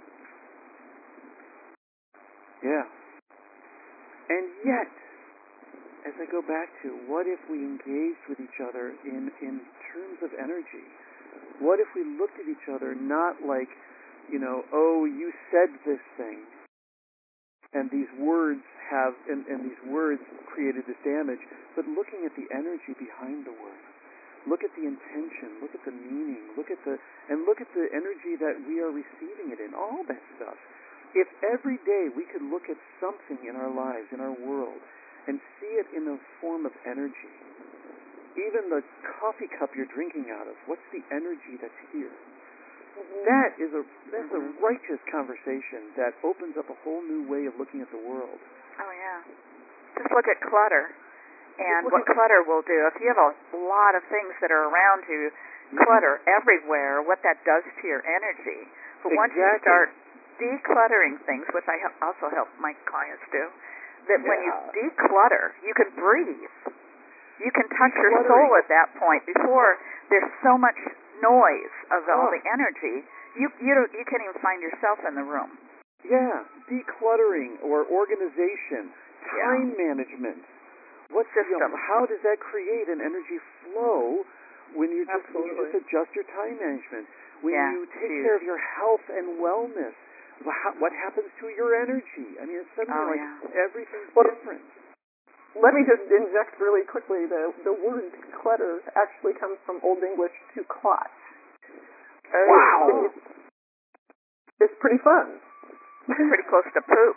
Yeah. And yet, as I go back to, what if we engaged with each other in, in terms of energy? What if we looked at each other not like, you know, oh, you said this thing, and these words have, and, and these words created this damage, but looking at the energy behind the word. Look at the intention, look at the meaning, look at the, and look at the energy that we are receiving it in, all that stuff. If every day we could look at something in our lives, in our world, and see it in the form of energy, even the coffee cup you're drinking out of, what's the energy that's here? Mm-hmm. That is a, that's mm-hmm. a righteous conversation that opens up a whole new way of looking at the world. Oh, yeah. Just look at clutter. And what clutter will do, if you have a lot of things that are around you, clutter mm-hmm. everywhere, what that does to your energy. But once exactly. you start decluttering things, which I also help my clients do, that yeah. when you declutter, you can breathe. You can touch your soul at that point. Before there's so much noise of all oh. the energy, you you don't, you can't even find yourself in the room. Yeah, decluttering or organization, time yeah. management. What's system? You know, how does that create an energy flow when you just, when you just adjust your time management? When yeah, you take geez. care of your health and wellness, what happens to your energy? I mean, it's suddenly oh, like yeah. everything's well, different. Let me just inject really quickly. The the word clutter actually comes from Old English to clot. Oh. Wow. It's, it's pretty fun. It's pretty close to poop.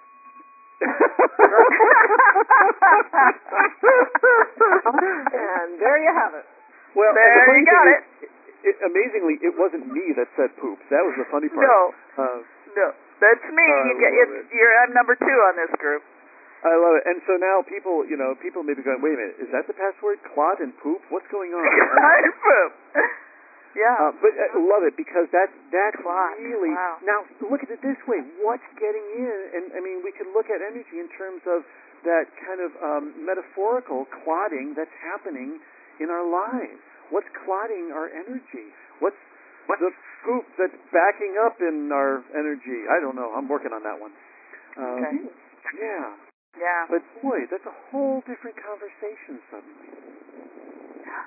And there you have it. Well, there the you got is, it. it. Amazingly, it wasn't me that said poop. That was the funny part. No, uh, no, that's me. Uh, you get, it's, it. You're I'm number two on this group. I love it. And so now people, you know, people may be going, wait a minute, is that the password? Clot and poop? What's going on? Clot and poop. Yeah. Uh, but I love it because that that's Clot. really Wow. now look at it this way. What's getting in? And I mean, we could look at energy in terms of that kind of um, metaphorical clotting that's happening in our lives. What's clotting our energy? What's What's the poop that's backing up in our energy? I don't know. I'm working on that one. Um, okay. Yeah. Yeah. But boy, that's a whole different conversation suddenly. Yeah.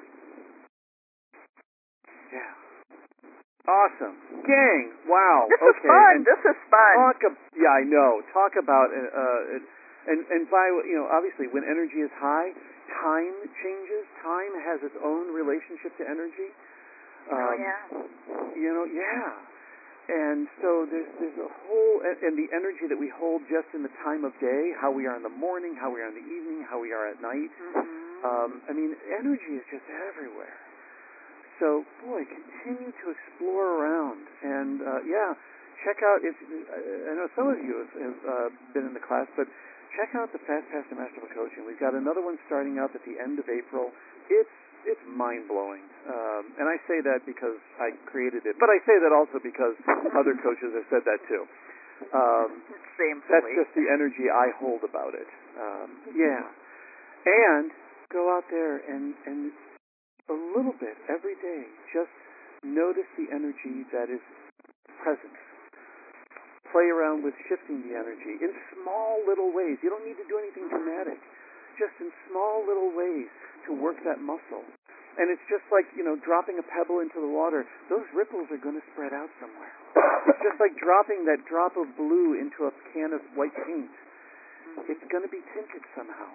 Yeah. Awesome. Gang. Wow. This okay. is fun. And this is fun. Talk ab- yeah, I know. Talk about uh, uh and and by you know, obviously when energy is high, time changes. Time has its own relationship to energy. Um, oh yeah. You know, yeah. And so there's there's a whole and, and the energy that we hold just in the time of day, how we are in the morning, how we are in the evening, how we are at night. Mm-hmm. Um, I mean, energy is just everywhere. So, boy, continue to explore around. And, uh, yeah, check out, if I know some of you have, have uh, been in the class, but check out the Fast Path to Masterful Coaching. We've got another one starting up at the end of April. It's it's mind-blowing. Um, and I say that because I created it. But I say that also because other coaches have said that, too. Um, Same that's just the energy I hold about it. Um, yeah. And go out there and... and a little bit every day. Just notice the energy that is present. Play around with shifting the energy in small little ways. You don't need to do anything dramatic. Just in small little ways to work that muscle. And it's just like, you know, dropping a pebble into the water. Those ripples are going to spread out somewhere. It's just like dropping that drop of blue into a can of white paint. It's going to be tinted somehow.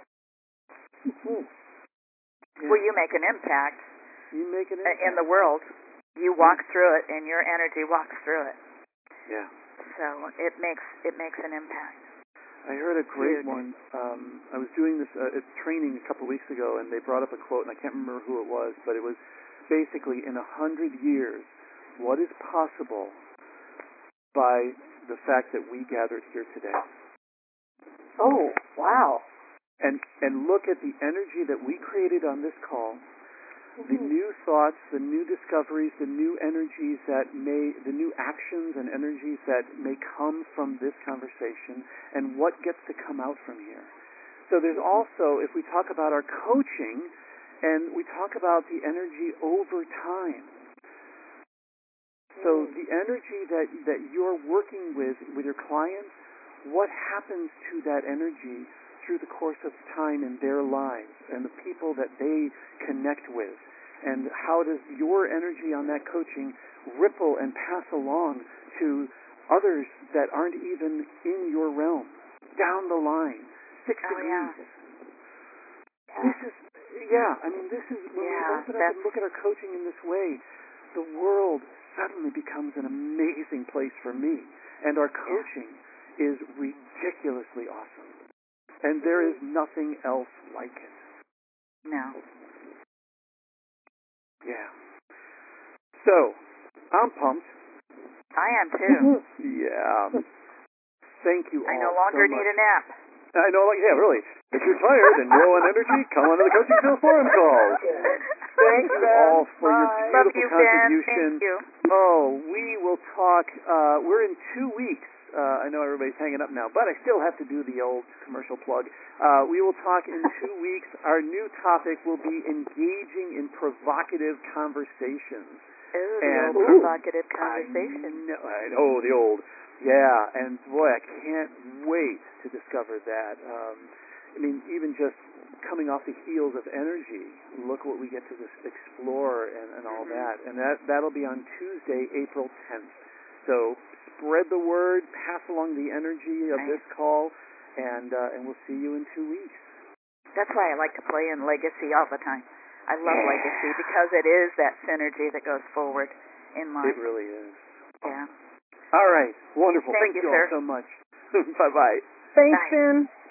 Mm-hmm. Yeah. Well, you make an impact. You make an impact in the world. You walk yeah. through it, and your energy walks through it. Yeah. So it makes it makes an impact. I heard a great Huge. one. Um, I was doing this uh, training a couple of weeks ago, and they brought up a quote, and I can't remember who it was, but it was basically, in a hundred years, what is possible by the fact that we gathered here today? Oh, wow. And and look at the energy that we created on this call, mm-hmm. the new thoughts, the new discoveries, the new energies that may, the new actions and energies that may come from this conversation, and what gets to come out from here. So there's also, if we talk about our coaching, and we talk about the energy over time. So the energy that, that you're working with, with your clients, what happens to that energy through the course of time in their lives and the people that they connect with, and how does your energy on that coaching ripple and pass along to others that aren't even in your realm, down the line, six Oh, degrees. yeah. This is, yeah, I mean, this is, when Yeah, we open up and look at our coaching in this way, the world suddenly becomes an amazing place for me. And our coaching is ridiculously awesome. And there is nothing else like it. No. Yeah. So, I'm pumped. I am too. Yeah. Thank you all I no longer so much. need a nap. I know, like, yeah, really. If you're tired and low on energy, come on to the Coaching Skills Forum calls. Thank you all for your Love beautiful you, contribution. Ben. Thank you. Oh, we will talk. Uh, we're in two weeks. Uh, I know everybody's hanging up now, but I still have to do the old commercial plug. Uh, we will talk in two weeks. Our new topic will be engaging in provocative conversations. Ooh, the And- old provocative conversation. I know, I know, the old. Yeah, and boy, I can't wait to discover that. Um, I mean, even just coming off the heels of energy, look what we get to just explore and, and all Mhm. that. And that, that'll be on Tuesday, April tenth. So spread the word, pass along the energy of Nice. this call, and uh, and we'll see you in two weeks. That's why I like to play in Legacy all the time. I love Yeah. Legacy because it is that synergy that goes forward in life. It really is. Yeah. All right, wonderful. Thank Thank, you, you all sir. so much. Bye-bye. Thanks, Bye. Ben.